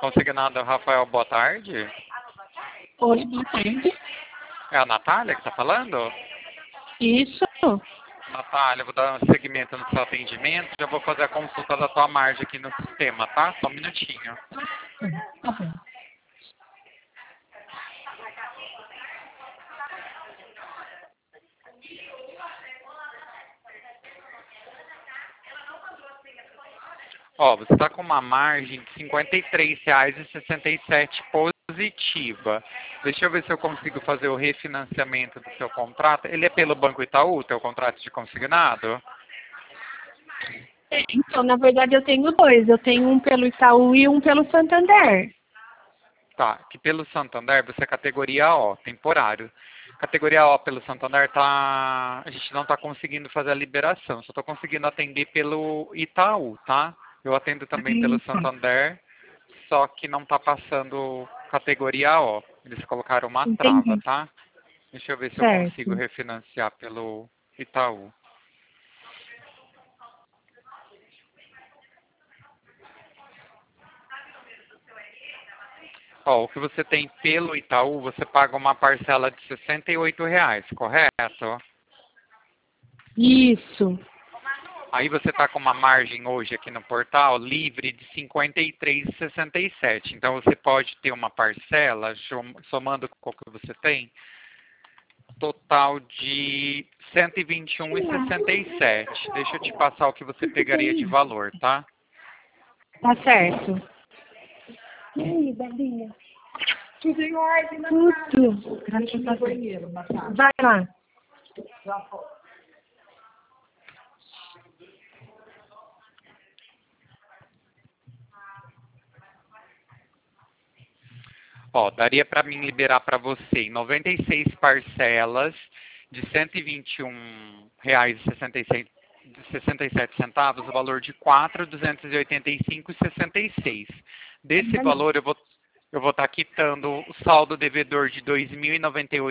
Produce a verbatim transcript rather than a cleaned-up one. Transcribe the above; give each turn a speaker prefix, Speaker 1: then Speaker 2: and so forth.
Speaker 1: Consignado Rafael, boa tarde.
Speaker 2: Oi, boa tarde.
Speaker 1: É a Natália que está falando?
Speaker 2: Isso.
Speaker 1: Natália, vou dar um segmento no seu atendimento. Já vou fazer a consulta da tua margem aqui no sistema, tá? Só um minutinho.
Speaker 2: Tá bom.
Speaker 1: Ó, você está com uma margem de cinquenta e três reais e sessenta e sete positiva. Deixa eu ver se eu consigo fazer o refinanciamento do seu contrato. Ele é pelo Banco Itaú, o teu contrato de consignado?
Speaker 2: É, então, na verdade, eu tenho dois. Eu tenho um pelo Itaú e um pelo Santander.
Speaker 1: Tá, que pelo Santander você é categoria O, temporário. Categoria O pelo Santander tá. A gente não está conseguindo fazer a liberação, só estou conseguindo atender pelo Itaú, tá? Eu atendo também pelo Santander, só que não está passando categoria O. Eles colocaram uma
Speaker 2: Entendi.
Speaker 1: trava, tá? Deixa eu ver se eu
Speaker 2: Certo.
Speaker 1: consigo refinanciar pelo Itaú. Ó, o que você tem pelo Itaú, você paga uma parcela de sessenta e oito reais, correto?
Speaker 2: Isso.
Speaker 1: Aí você está com uma margem hoje aqui no portal livre de cinquenta e três reais e sessenta e sete centavos. Então você pode ter uma parcela, somando com o que você tem, total de cento e vinte e um reais e sessenta e sete centavos. Deixa eu te passar o que você pegaria de valor, tá?
Speaker 2: Tá certo.
Speaker 3: E aí, Belinha?
Speaker 2: Tudo em ordem, Natália? Tudo. Graças a Deus. Vai lá.
Speaker 3: Já foi.
Speaker 1: Ó, daria para mim liberar para você em noventa e seis parcelas de cento e vinte e um reais e sessenta e sete centavos, o valor de quatro mil duzentos e oitenta e cinco reais e sessenta e seis centavos. Desse valor eu vou eu vou estar quitando o saldo devedor de dois mil e noventa e oito